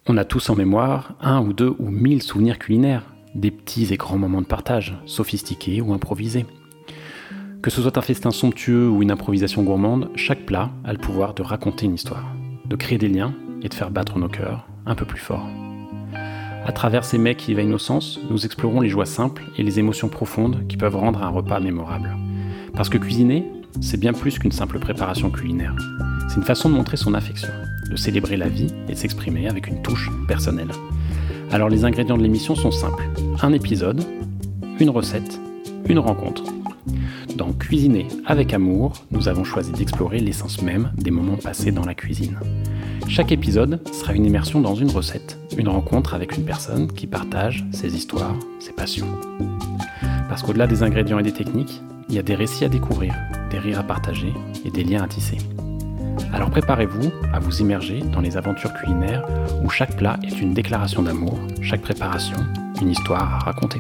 On a tous en mémoire un ou deux ou 1000 souvenirs culinaires, des petits et grands moments de partage, sophistiqués ou improvisés. Que ce soit un festin somptueux ou une improvisation gourmande, chaque plat a le pouvoir de raconter une histoire, de créer des liens et de faire battre nos cœurs un peu plus fort. À travers ces mets qui éveillent nos sens, nous explorons les joies simples et les émotions profondes qui peuvent rendre un repas mémorable. Parce que cuisiner, c'est bien plus qu'une simple préparation culinaire. C'est une façon de montrer son affection, de célébrer la vie et de s'exprimer avec une touche personnelle. Alors les ingrédients de l'émission sont simples. Un épisode, une recette, une rencontre. Dans Cuisiner avec amour, nous avons choisi d'explorer l'essence même des moments passés dans la cuisine. Chaque épisode sera une immersion dans une recette, une rencontre avec une personne qui partage ses histoires, ses passions. Parce qu'au-delà des ingrédients et des techniques, il y a des récits à découvrir, des rires à partager et des liens à tisser. Alors préparez-vous à vous immerger dans les aventures culinaires où chaque plat est une déclaration d'amour, chaque préparation, une histoire à raconter.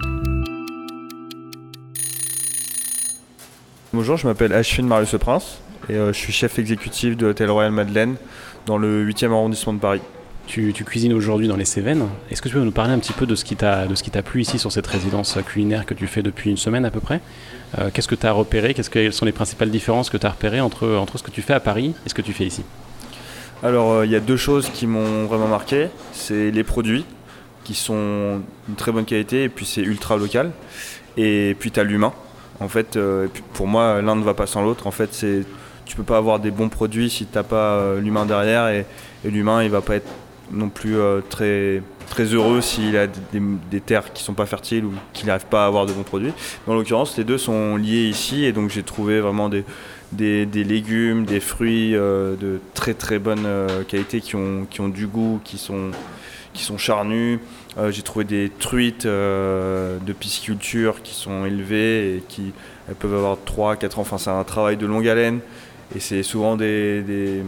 Bonjour, je m'appelle Ashwin Marius-le-Prince et je suis chef exécutif de l'Hôtel Royal Madeleine dans le 8e arrondissement de Paris. Tu cuisines aujourd'hui dans les Cévennes. Est-ce que tu peux nous parler un petit peu de ce qui t'a plu ici sur cette résidence culinaire que tu fais depuis une semaine à peu près ? Qu'est-ce que tu as repéré ? Quelles sont les principales différences que tu as repérées entre ce que tu fais à Paris et ce que tu fais ici ? Alors il y a deux choses qui m'ont vraiment marqué. C'est les produits qui sont d'une très bonne qualité et puis c'est ultra local. Et puis tu as l'humain. En fait, pour moi, l'un ne va pas sans l'autre. En fait, tu peux pas avoir des bons produits si tu n'as pas l'humain derrière et l'humain il va pas être non plus très, très heureux s'il a des terres qui ne sont pas fertiles ou qu'il n'arrive pas à avoir de bons produits. Dans l'occurrence, les deux sont liés ici et donc j'ai trouvé vraiment des légumes, des fruits de très très bonne qualité qui ont du goût, qui sont charnus. J'ai trouvé des truites de pisciculture qui sont élevées et elles peuvent avoir 3-4 ans. Enfin, c'est un travail de longue haleine et c'est souvent des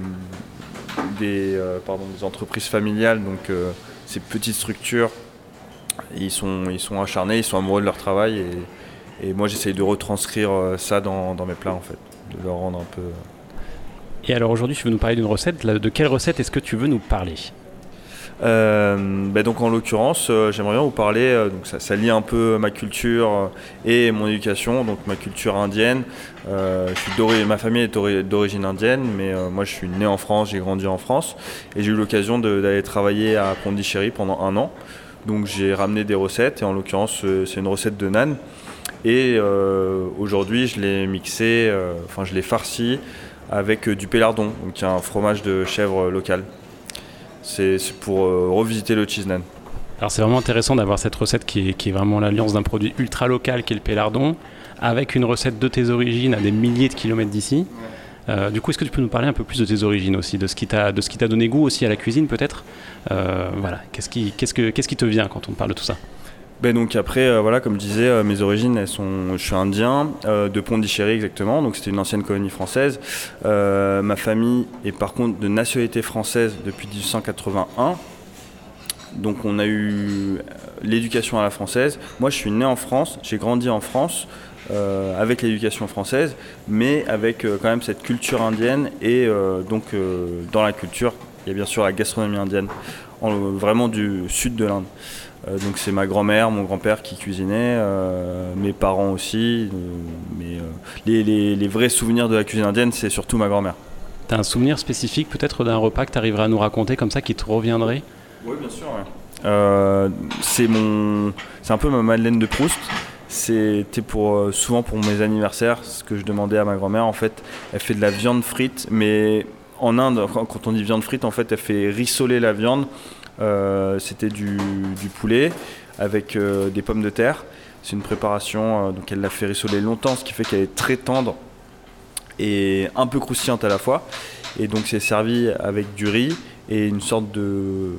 entreprises familiales, donc ces petites structures, ils sont acharnés, ils sont amoureux de leur travail et moi j'essaye de retranscrire ça dans mes plats en fait, de leur rendre un peu... Et alors aujourd'hui tu veux nous parler d'une recette, de quelle recette est-ce que tu veux nous parler ? Donc en l'occurrence, j'aimerais bien vous parler, donc ça lie un peu ma culture et mon éducation, donc ma culture indienne. Ma famille est d'origine indienne, mais moi je suis né en France, j'ai grandi en France et j'ai eu l'occasion d'aller travailler à Pondichéry pendant 1 an. Donc j'ai ramené des recettes et en l'occurrence c'est une recette de naan et aujourd'hui je l'ai mixé, je l'ai farci avec du pélardon, donc qui est un fromage de chèvre local. C'est pour revisiter le cheese naan. Alors c'est vraiment intéressant d'avoir cette recette qui est vraiment l'alliance d'un produit ultra local qui est le pélardon, avec une recette de tes origines à des milliers de kilomètres d'ici. Du coup, est-ce que tu peux nous parler un peu plus de tes origines aussi, de ce qui t'a donné goût aussi à la cuisine peut-être ? Qu'est-ce qui te vient quand on parle de tout ça ? Donc après, comme je disais, mes origines, je suis indien, de Pondichéry exactement, donc c'était une ancienne colonie française. Ma famille est par contre de nationalité française depuis 1881, donc on a eu l'éducation à la française. Moi je suis né en France, j'ai grandi en France avec l'éducation française, mais avec quand même cette culture indienne et dans la culture, il y a bien sûr la gastronomie indienne, vraiment du sud de l'Inde. Donc c'est ma grand-mère, mon grand-père qui cuisinaient, mes parents aussi, mais les vrais souvenirs de la cuisine indienne, c'est surtout ma grand-mère. T'as un souvenir spécifique peut-être d'un repas que tu arriverais à nous raconter comme ça qui te reviendrait ? Oui, bien sûr. Ouais. C'est un peu ma Madeleine de Proust. C'était souvent pour mes anniversaires, ce que je demandais à ma grand-mère. En fait, elle fait de la viande frite, mais en Inde, quand on dit viande frite, en fait, elle fait rissoler la viande. C'était du poulet avec des pommes de terre. C'est une préparation, donc elle l'a fait rissoler longtemps, ce qui fait qu'elle est très tendre et un peu croustillante à la fois. Et donc c'est servi avec du riz et une sorte de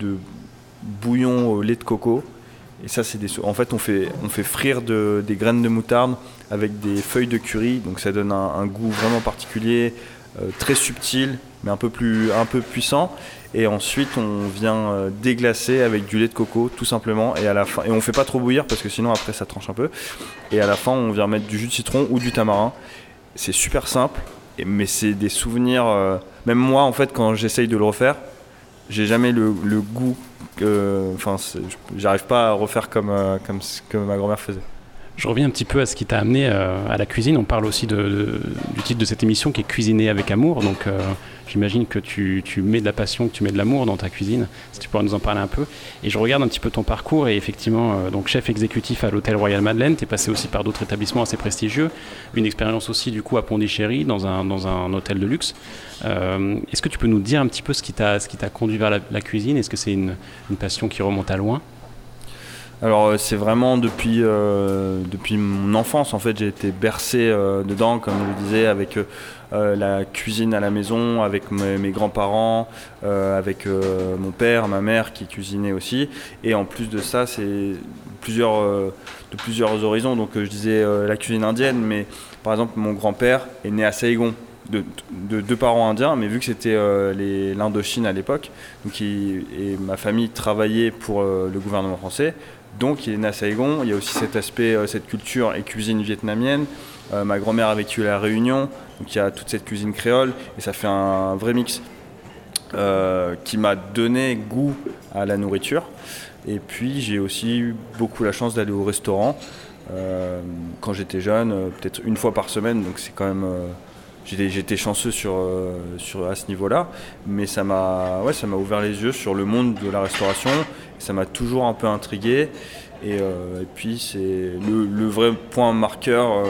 bouillon au lait de coco. Et ça, en fait, on fait frire des graines de moutarde avec des feuilles de curry. Donc ça donne un goût vraiment particulier, très subtil, mais un peu puissant. Et ensuite, on vient déglacer avec du lait de coco, tout simplement. Et à la fin, et on fait pas trop bouillir parce que sinon après ça tranche un peu. Et à la fin, on vient mettre du jus de citron ou du tamarin. C'est super simple, mais c'est des souvenirs. Même moi, en fait, quand j'essaye de le refaire, j'ai jamais le goût j'arrive pas à refaire comme ce que ma grand-mère faisait. Je reviens un petit peu à ce qui t'a amené à la cuisine. On parle aussi du titre de cette émission qui est Cuisiner avec amour. Donc j'imagine que tu mets de la passion, que tu mets de l'amour dans ta cuisine. Si tu pourrais nous en parler un peu. Et je regarde un petit peu ton parcours et effectivement, donc chef exécutif à l'Hôtel Royal Madeleine. Tu es passé aussi par d'autres établissements assez prestigieux. Une expérience aussi du coup à Pondichéry dans un hôtel de luxe. Est-ce que tu peux nous dire un petit peu ce qui t'a conduit vers la cuisine? Est-ce que c'est une passion qui remonte à loin? Alors c'est vraiment depuis mon enfance en fait, j'ai été bercé dedans, comme je le disais, avec la cuisine à la maison, avec mes grands-parents, avec mon père, ma mère qui cuisinait aussi, et en plus de ça c'est de plusieurs horizons. Donc je disais la cuisine indienne, mais par exemple mon grand-père est né à Saigon, de deux parents indiens, mais vu que c'était l'Indochine à l'époque, et ma famille travaillait pour le gouvernement français. Donc il est né à Saigon, il y a aussi cet aspect, cette culture et cuisine vietnamienne. Ma grand-mère a vécu à La Réunion, donc il y a toute cette cuisine créole, et ça fait un vrai mix qui m'a donné goût à la nourriture. Et puis j'ai aussi eu beaucoup la chance d'aller au restaurant quand j'étais jeune, peut-être une fois par semaine, donc c'est quand même... J'étais chanceux à ce niveau-là, mais ça m'a ouvert les yeux sur le monde de la restauration. Ça m'a toujours un peu intrigué. Et puis c'est le vrai point marqueur,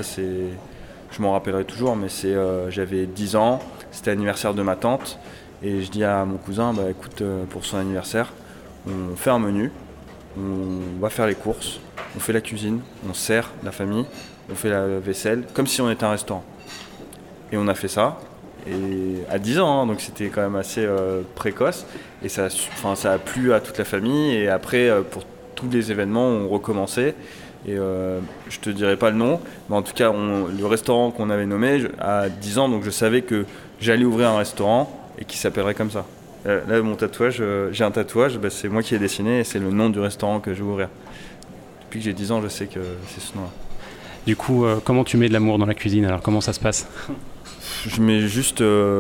je m'en rappellerai toujours, mais j'avais 10 ans, c'était l'anniversaire de ma tante, et je dis à mon cousin, écoute, pour son anniversaire, on fait un menu, on va faire les courses, on fait la cuisine, on sert la famille, on fait la vaisselle, comme si on était un restaurant. Et on a fait ça, et à 10 ans, donc c'était quand même assez précoce. Et ça a plu à toute la famille. Et après, pour tous les événements, on recommençait. Et je te dirai pas le nom, mais en tout cas, le restaurant qu'on avait nommé, à 10 ans, donc je savais que j'allais ouvrir un restaurant et qui s'appellerait comme ça. Là, mon tatouage, j'ai un tatouage, c'est moi qui ai dessiné et c'est le nom du restaurant que je vais ouvrir. Depuis que j'ai 10 ans, je sais que c'est ce nom-là. Du coup, comment tu mets de l'amour dans la cuisine? Alors, comment ça se passe? Je mets juste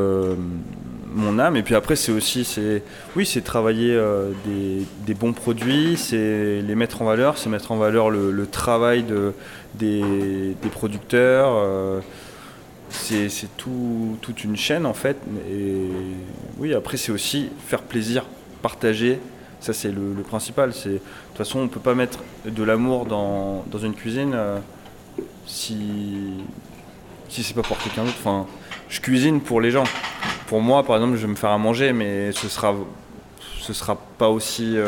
mon âme, et puis après c'est travailler des bons produits, c'est les mettre en valeur, c'est mettre en valeur le travail des producteurs, c'est toute une chaîne en fait. Et oui, après c'est aussi faire plaisir, partager, ça c'est le principal. De toute façon on peut pas mettre de l'amour dans une cuisine si c'est pas pour quelqu'un d'autre. Enfin, je cuisine pour les gens. Pour moi, par exemple, je vais me faire à manger, mais ce sera pas aussi...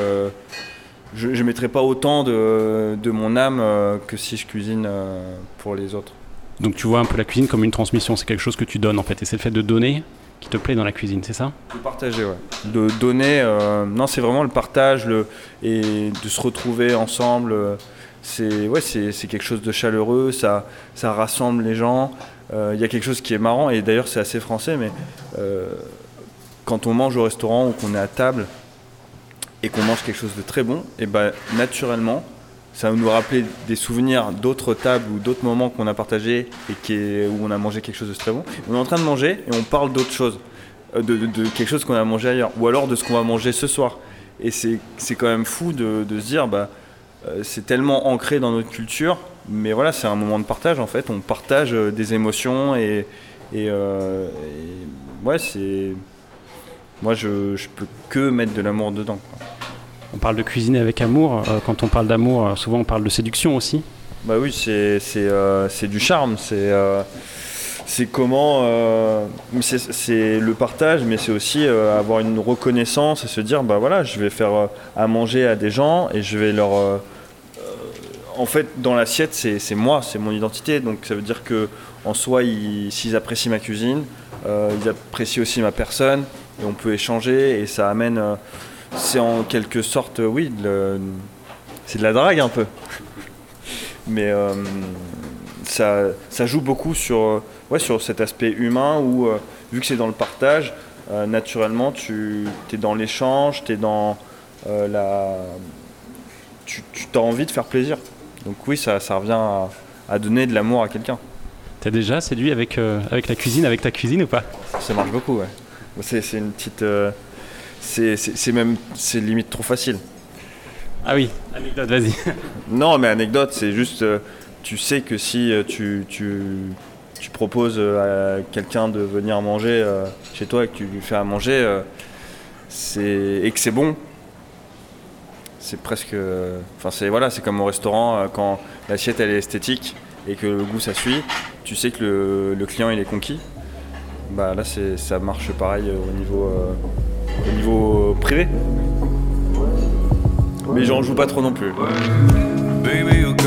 je mettrai pas autant de mon âme que si je cuisine pour les autres. Donc tu vois un peu la cuisine comme une transmission, c'est quelque chose que tu donnes en fait, et c'est le fait de donner qui te plaît dans la cuisine, c'est ça? De partager, ouais. De donner, non, c'est vraiment le partage et de se retrouver ensemble. C'est quelque chose de chaleureux, ça rassemble les gens. Il y a quelque chose qui est marrant, et d'ailleurs c'est assez français, mais quand on mange au restaurant ou qu'on est à table et qu'on mange quelque chose de très bon, et naturellement ça va nous rappeler des souvenirs d'autres tables ou d'autres moments qu'on a partagés et où on a mangé quelque chose de très bon. On est en train de manger et on parle d'autre chose, de quelque chose qu'on a mangé ailleurs, ou alors de ce qu'on va manger ce soir. Et c'est quand même fou de se dire, c'est tellement ancré dans notre culture, mais voilà, c'est un moment de partage en fait. On partage des émotions et ouais, c'est... Moi, je peux que mettre de l'amour dedans, quoi. On parle de cuisiner avec amour. Quand on parle d'amour, souvent on parle de séduction aussi. Bah oui, c'est du charme. C'est comment... c'est le partage, mais c'est aussi avoir une reconnaissance et se dire, voilà, je vais faire à manger à des gens et je vais leur... en fait, dans l'assiette, c'est moi, c'est mon identité. Donc ça veut dire qu'en soi, s'ils apprécient ma cuisine, ils apprécient aussi ma personne. Et on peut échanger et ça amène... c'est en quelque sorte, oui, c'est de la drague un peu. Mais ça joue beaucoup sur cet aspect humain où, vu que c'est dans le partage, naturellement, tu es dans l'échange, tu es dans tu as envie de faire plaisir. Donc oui, ça revient à donner de l'amour à quelqu'un. T'as déjà séduit avec la cuisine, avec ta cuisine ou pas? Ça marche beaucoup, ouais. C'est une petite... c'est limite trop facile. Ah oui, anecdote, vas-y. Non, mais anecdote, c'est juste, tu sais que si tu proposes à quelqu'un de venir manger chez toi et que tu lui fais à manger, et que c'est bon, c'est presque, c'est comme au restaurant quand l'assiette elle est esthétique et que le goût ça suit, tu sais que le client il est conquis. Bah là ça marche pareil au niveau privé. Mais j'en joue pas trop non plus. Baby, you're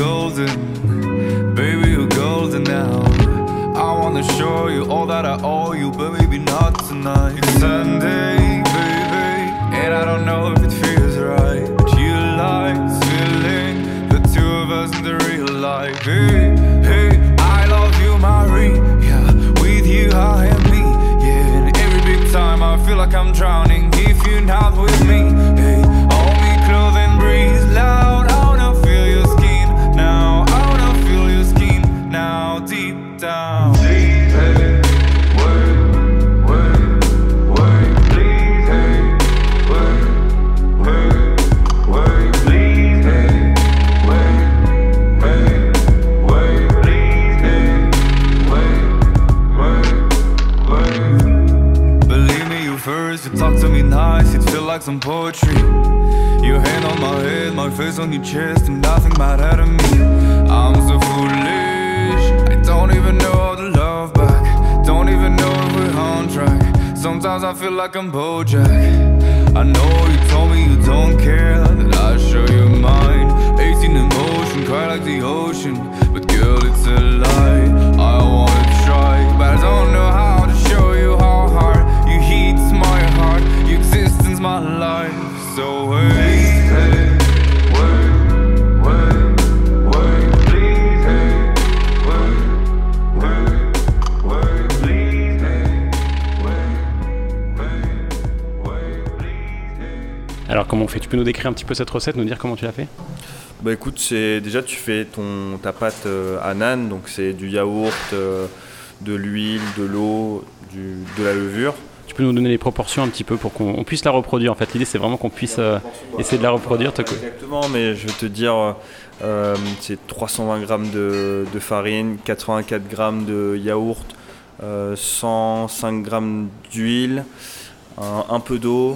golden now. I wanna show you all that I owe you, but maybe not tonight. It's Sunday, baby, and I don't know if it feels right, but you like this feeling, the two of us in the real life. Hey, hey, I love you, Marie, yeah, with you I am me, yeah, and every big time I feel like I'm drowning if you're not with me, hey, hold me close and breathe loud, I wanna feel your skin now, I wanna feel your skin now, deep down. Please, hey, wait, please, hey, wait, please, hey, wait, please, hey, wait. Believe me, you first, you talk to me nice, it feel like some poetry. Your hand on my head, my face on your chest, and nothing might happen to me. I'm so foolish, I don't even know how to love back, don't even know if we're on track. Sometimes I feel like I'm Bojack. I know you told me you don't care, that I show you mine. 18 in motion, cry like the ocean, but girl it's a lie. I wanna try, but I don't know how to show you how hard you heat my heart, your existence my life. So wait, hey, wait, please, hey, wait, please, hey, wait, please, hey. Alors comment on fait? Tu peux nous décrire un petit peu cette recette, nous dire comment tu l'as fait? Bah écoute, déjà tu fais ta pâte à naan, donc c'est du yaourt, de l'huile, de l'eau, de la levure. Tu peux nous donner les proportions un petit peu pour qu'on puisse la reproduire en fait. L'idée c'est vraiment qu'on puisse essayer de la reproduire. Exactement, mais je vais te dire, c'est 320 g de farine, 84 g de yaourt, 105 g d'huile, un peu d'eau,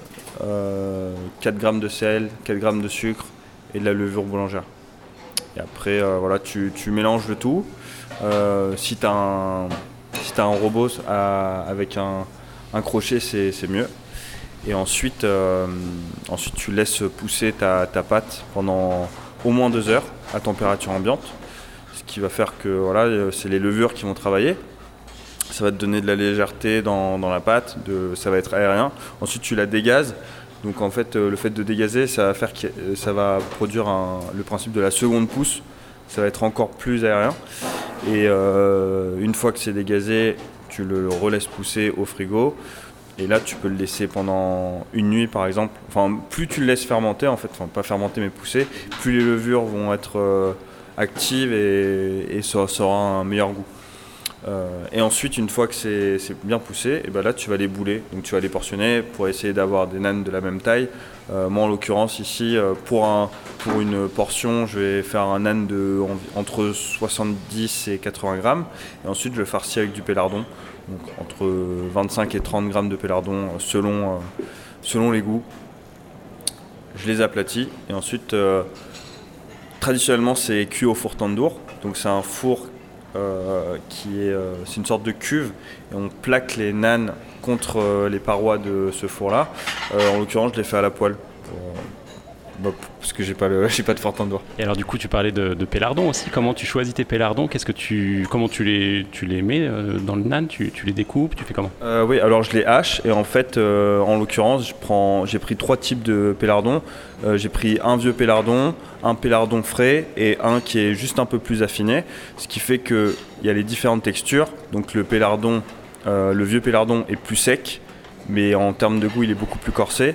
4 g de sel, 4 g de sucre et de la levure boulangère. Et après, voilà, tu mélanges le tout. Si tu as un robot avec un crochet, c'est mieux. Et ensuite tu laisses pousser ta pâte pendant au moins 2 heures à température ambiante. Ce qui va faire que voilà, c'est les levures qui vont travailler. Ça va te donner de la légèreté dans la pâte, ça va être aérien. Ensuite tu la dégazes. Donc en fait, le fait de dégazer, ça va faire que ça va produire le principe de la seconde pousse. Ça va être encore plus aérien. Et une fois que c'est dégazé, tu le relaisses pousser au frigo. Et là, tu peux le laisser pendant une nuit, par exemple. Enfin, plus tu le laisses fermenter, en fait, enfin pas fermenter mais pousser, plus les levures vont être actives et ça aura un meilleur goût. Et ensuite, une fois que c'est bien poussé, et ben là tu vas les bouler, donc tu vas les portionner pour essayer d'avoir des nanes de la même taille. Moi en l'occurrence ici, pour une portion, je vais faire un nan entre 70 et 80 grammes, et ensuite je vais farcir avec du pélardon, donc entre 25 et 30 grammes de pélardon selon les goûts. Je les aplatis, et ensuite traditionnellement c'est cuit au four tandoor, donc c'est un four c'est une sorte de cuve et on plaque les nanes contre les parois de ce four là. En l'occurrence je l'ai fait à la poêle parce que j'ai pas de four tandoor. Et alors du coup tu parlais de pélardon aussi. Comment tu choisis tes pélardons? Comment tu les mets dans le nan? Tu les découpes? Tu fais comment? Oui, alors je les hache et en fait en l'occurrence j'ai pris 3 types de pélardons. J'ai pris un vieux pélardon, un pélardon frais et un qui est juste un peu plus affiné, ce qui fait qu'il y a les différentes textures. Donc le vieux pélardon est plus sec, mais en termes de goût il est beaucoup plus corsé.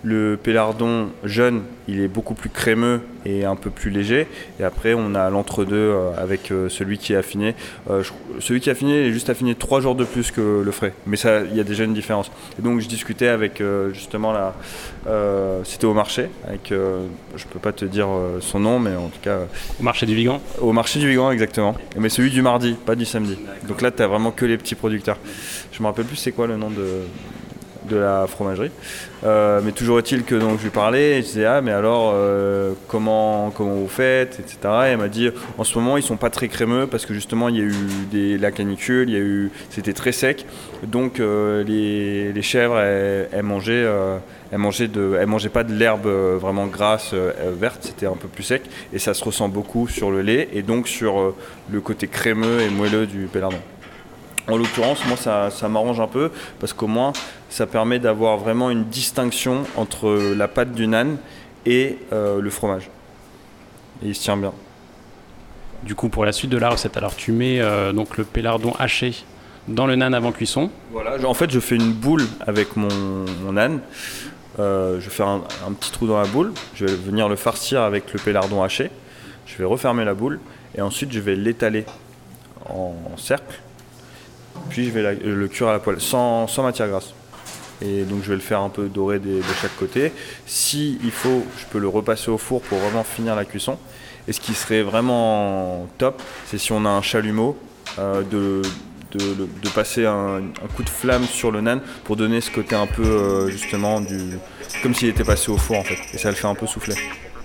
Le pélardon jeune, il est beaucoup plus crémeux et un peu plus léger. Et après, on a l'entre-deux avec celui qui est affiné. Celui qui est affiné est juste affiné 3 jours de plus que le frais. Mais ça, il y a déjà une différence. Et donc, je discutais avec justement c'était au marché. Je peux pas te dire son nom, mais en tout cas... Au marché du Vigan. Au marché du Vigan, exactement. Mais celui du mardi, pas du samedi. Donc là, tu n'as vraiment que les petits producteurs. Je me rappelle plus c'est quoi le nom de la fromagerie. Mais toujours est-il que donc, je lui parlais et je disais mais alors comment vous faites, etc. Et elle m'a dit en ce moment ils sont pas très crémeux parce que justement il y a eu la canicule, c'était très sec, donc les chèvres elles mangeaient pas de l'herbe vraiment grasse verte, c'était un peu plus sec et ça se ressent beaucoup sur le lait et donc sur le côté crémeux et moelleux du pélardon. En l'occurrence, moi, ça m'arrange un peu parce qu'au moins, ça permet d'avoir vraiment une distinction entre la pâte du nan et le fromage. Et il se tient bien. Du coup, pour la suite de la recette, alors tu mets donc le pélardon haché dans le nan avant cuisson. Voilà, en fait, je fais une boule avec mon nan. Je vais faire un petit trou dans la boule. Je vais venir le farcir avec le pélardon haché. Je vais refermer la boule et ensuite, je vais l'étaler en cercle. Puis je vais le cuire à la poêle sans matière grasse. Et donc je vais le faire un peu doré de chaque côté. Si il faut, je peux le repasser au four pour vraiment finir la cuisson. Et ce qui serait vraiment top, c'est si on a un chalumeau, de passer un coup de flamme sur le nan pour donner ce côté un peu justement comme s'il était passé au four en fait. Et ça le fait un peu souffler.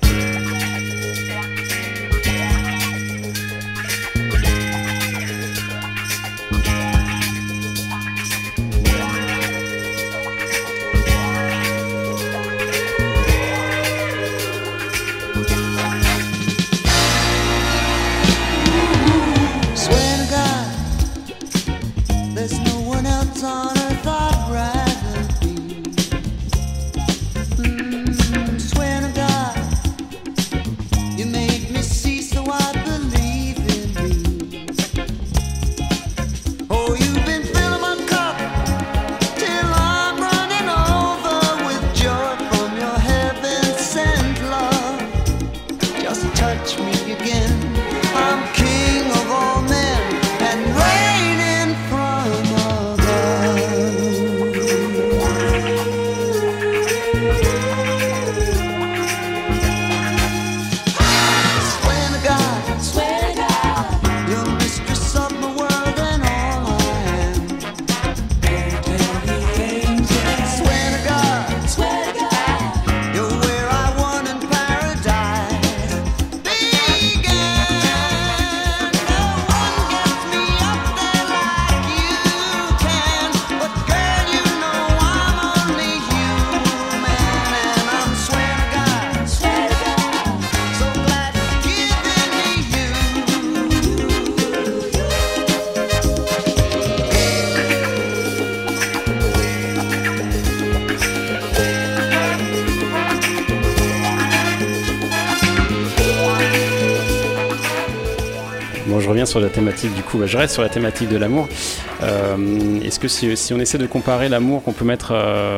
Bon, je reviens sur la thématique du coup, je reste sur la thématique de l'amour. Est-ce que si on essaie de comparer l'amour qu'on peut mettre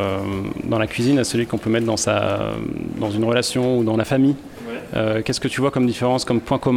dans la cuisine à celui qu'on peut mettre dans une relation ou dans la famille, qu'est-ce que tu vois comme différence, comme point commun ?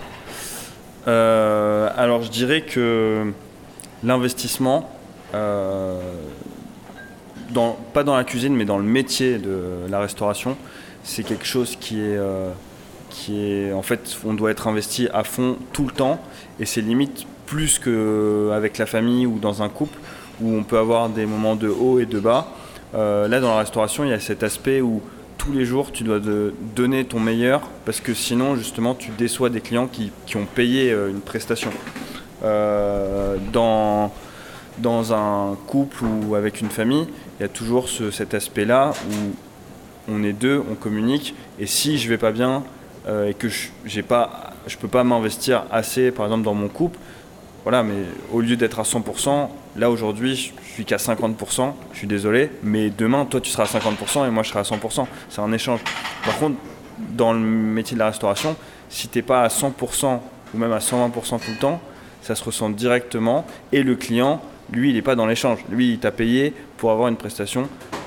Alors je dirais que l'investissement, pas dans la cuisine mais dans le métier de la restauration, c'est quelque chose qui est en fait, on doit être investi à fond tout le temps et c'est limite plus qu'avec la famille ou dans un couple où on peut avoir des moments de haut et de bas. Là dans la restauration il y a cet aspect où tous les jours tu dois donner ton meilleur parce que sinon justement tu déçois des clients qui ont payé une prestation. Dans un couple ou avec une famille il y a toujours cet aspect là où on est deux, on communique et si je vais pas bien et que je peux pas m'investir assez par exemple dans mon couple, voilà, mais au lieu d'être à 100%, là aujourd'hui je suis qu'à 50%, je suis désolé, mais demain toi tu seras à 50% et moi je serai à 100%, c'est un échange. Par contre dans le métier de la restauration, si t'es pas à 100% ou même à 120% tout le temps, ça se ressent directement et le client, lui il est pas dans l'échange, lui il t'a payé pour avoir une prestation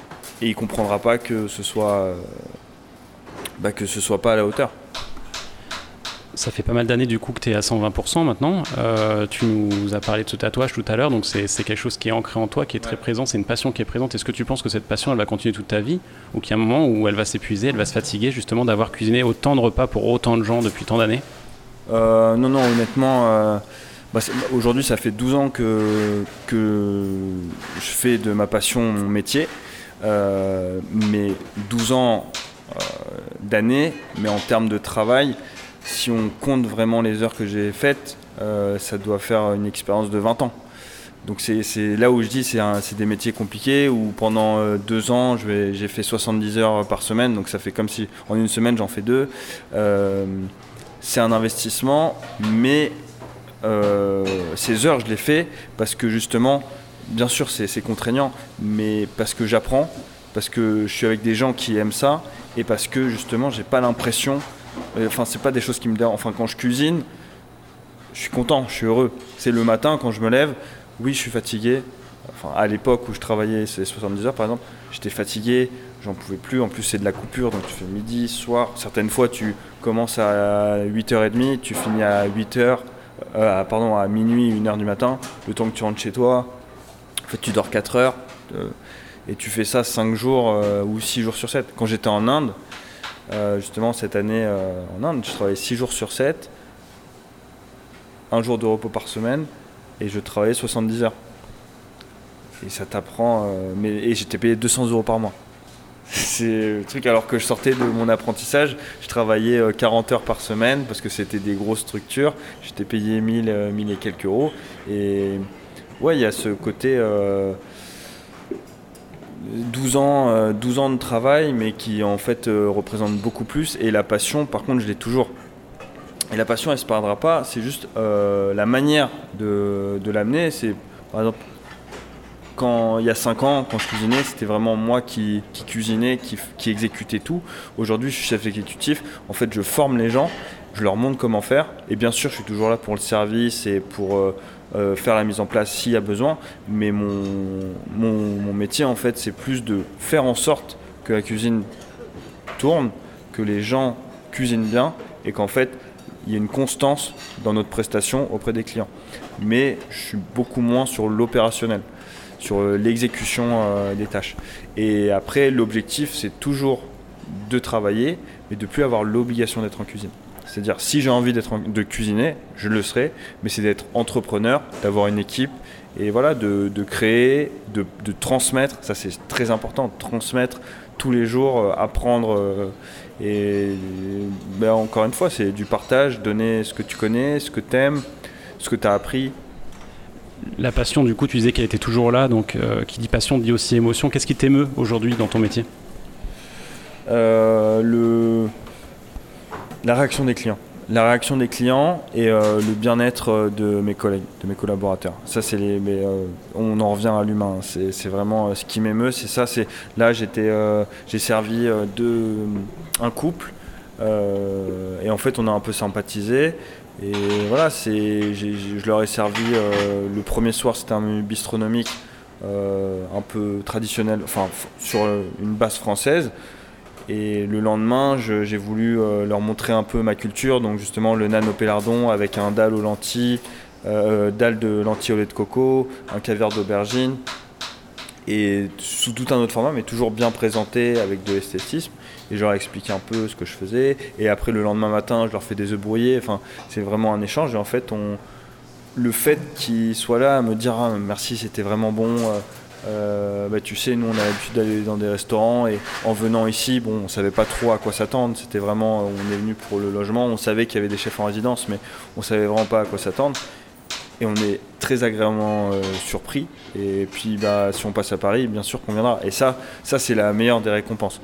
et il comprendra pas que ce soit pas à la hauteur. Ça fait pas mal d'années du coup que tu es à 120% maintenant. Tu nous as parlé de ce tatouage tout à l'heure, donc c'est quelque chose qui est ancré en toi, qui est très présent, c'est une passion qui est présente. Est-ce que tu penses que cette passion elle va continuer toute ta vie, ou qu'il y a un moment où elle va s'épuiser, elle va se fatiguer justement d'avoir cuisiné autant de repas pour autant de gens depuis tant d'années? Non, honnêtement, aujourd'hui ça fait 12 ans que je fais de ma passion mon métier, mais 12 ans d'années, mais en termes de travail, si on compte vraiment les heures que j'ai faites, ça doit faire une expérience de 20 ans. Donc c'est là où je dis c'est des métiers compliqués où pendant 2 ans j'ai fait 70 heures par semaine, donc ça fait comme si en une semaine j'en fais 2. C'est un investissement, mais ces heures je les fais parce que justement, bien sûr c'est contraignant, mais parce que j'apprends, parce que je suis avec des gens qui aiment ça et parce que justement j'ai pas l'impression, c'est pas des choses qui me dérangent. Enfin, quand je cuisine, je suis content, je suis heureux. C'est le matin quand je me lève, oui, je suis fatigué. Enfin, à l'époque où je travaillais ces 70 heures par exemple, j'étais fatigué, j'en pouvais plus. En plus, c'est de la coupure, donc tu fais midi, soir. Certaines fois, tu commences à 8h30, tu finis à à minuit, 1h du matin. Le temps que tu rentres chez toi, en fait, tu dors 4 heures. Et tu fais ça 5 jours ou 6 jours sur 7. Quand j'étais en Inde, justement cette année en Inde, je travaillais 6 jours sur 7, 1 jour de repos par semaine, et je travaillais 70 heures. Et ça t'apprend, et j'étais payé 200 € par mois. C'est le truc, alors que je sortais de mon apprentissage, je travaillais 40 heures par semaine, parce que c'était des grosses structures, j'étais payé 1000 et quelques euros. Et ouais, il y a ce côté... 12 ans de travail, mais qui en fait représente beaucoup plus. Et la passion, par contre, je l'ai toujours. Et la passion, elle ne se perdra pas. C'est juste la manière de l'amener. C'est, par exemple, il y a 5 ans, quand je cuisinais, c'était vraiment moi qui cuisinais, qui exécutais tout. Aujourd'hui, je suis chef exécutif. En fait, je forme les gens, je leur montre comment faire. Et bien sûr, je suis toujours là pour le service et pour... faire la mise en place s'il y a besoin, mais mon métier en fait c'est plus de faire en sorte que la cuisine tourne, que les gens cuisinent bien et qu'en fait il y ait une constance dans notre prestation auprès des clients. Mais je suis beaucoup moins sur l'opérationnel, sur l'exécution des tâches. Et après l'objectif c'est toujours de travailler, mais de ne plus avoir l'obligation d'être en cuisine. C'est-à-dire, si j'ai envie de cuisiner, je le serai, mais c'est d'être entrepreneur, d'avoir une équipe, et voilà, de créer, de transmettre, ça c'est très important, de transmettre tous les jours, apprendre, encore une fois, c'est du partage, donner ce que tu connais, ce que tu aimes, ce que tu as appris. La passion, du coup, tu disais qu'elle était toujours là, donc qui dit passion dit aussi émotion. Qu'est-ce qui t'émeut aujourd'hui dans ton métier ? La réaction des clients. La réaction des clients et le bien-être de mes collègues, de mes collaborateurs. Ça, on en revient à l'humain. C'est vraiment ce qui m'émeut. C'est ça. Là, j'ai servi un couple et en fait, on a un peu sympathisé. Et voilà, je leur ai servi le premier soir, c'était un menu bistronomique un peu traditionnel, enfin sur une base française. Et le lendemain, j'ai voulu leur montrer un peu ma culture, donc justement le nan au pélardon avec un dalle aux lentilles, dalle de lentilles au lait de coco, un caviar d'aubergine, et sous tout un autre format, mais toujours bien présenté avec de l'esthétisme. Et je leur ai expliqué un peu ce que je faisais. Et après, le lendemain matin, je leur fais des œufs brouillés. Enfin, c'est vraiment un échange. Et en fait, le fait qu'ils soient là à me dire ah, merci, c'était vraiment bon. Tu sais, nous on a l'habitude d'aller dans des restaurants et en venant ici, on savait pas trop à quoi s'attendre. C'était vraiment, on est venu pour le logement, on savait qu'il y avait des chefs en résidence, mais on savait vraiment pas à quoi s'attendre. Et on est très agréablement surpris. Et puis si on passe à Paris, bien sûr qu'on viendra. Et ça c'est la meilleure des récompenses.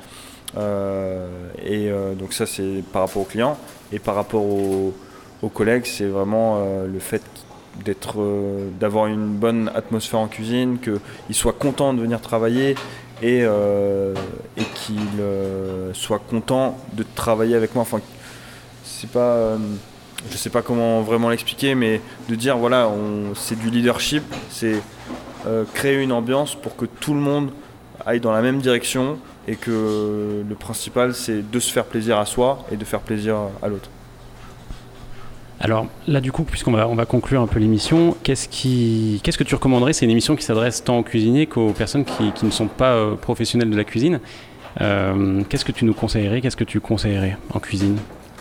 Donc ça c'est par rapport aux clients. Et par rapport aux collègues, c'est vraiment le fait d'avoir une bonne atmosphère en cuisine, qu'ils soient contents de venir travailler et qu'ils soient contents de travailler avec moi. Enfin, c'est pas, je sais pas comment vraiment l'expliquer, mais de dire voilà, c'est du leadership, c'est créer une ambiance pour que tout le monde aillent dans la même direction et que le principal c'est de se faire plaisir à soi et de faire plaisir à l'autre. Alors là du coup, puisqu'on va conclure un peu l'émission, qu'est-ce que tu recommanderais? C'est une émission qui s'adresse tant aux cuisiniers qu'aux personnes qui ne sont pas professionnelles de la cuisine. Qu'est-ce que tu nous conseillerais? Qu'est-ce que tu conseillerais en cuisine?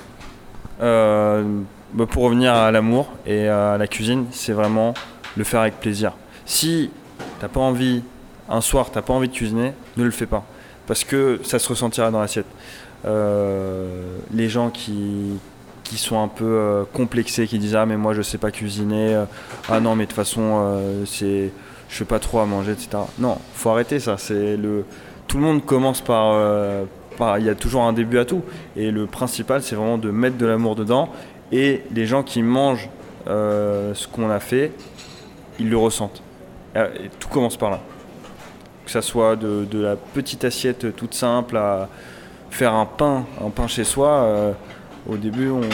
Pour revenir à l'amour et à la cuisine, c'est vraiment le faire avec plaisir. Si t'as pas envie, un soir t'as pas envie de cuisiner, ne le fais pas, parce que ça se ressentira dans l'assiette. Les gens qui sont un peu complexés, qui disent ah mais moi je sais pas cuisiner, ah non mais de toute façon je fais pas trop à manger, etc. Non, faut arrêter ça. Tout le monde commence par il y a toujours un début à tout, et le principal c'est vraiment de mettre de l'amour dedans, et les gens qui mangent ce qu'on a fait, ils le ressentent. Et tout commence par là, que ça soit de la petite assiette toute simple à faire un pain chez soi. Au début on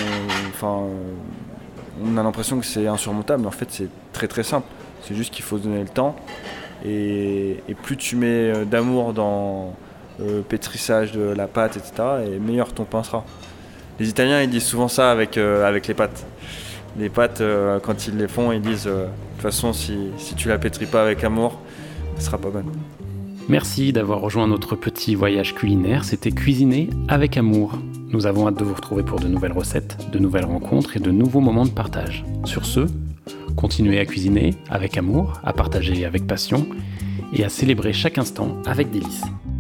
a l'impression que c'est insurmontable, mais en fait c'est très très simple. C'est juste qu'il faut se donner le temps, et plus tu mets d'amour dans pétrissage de la pâte, etc., et meilleur ton pain sera. Les Italiens ils disent souvent ça avec les pâtes. Les pâtes, quand ils les font, ils disent de toute façon si tu la pétris pas avec amour, elle sera pas bonne. Merci d'avoir rejoint notre petit voyage culinaire, c'était Cuisiner avec amour. Nous avons hâte de vous retrouver pour de nouvelles recettes, de nouvelles rencontres et de nouveaux moments de partage. Sur ce, continuez à cuisiner avec amour, à partager avec passion et à célébrer chaque instant avec délice.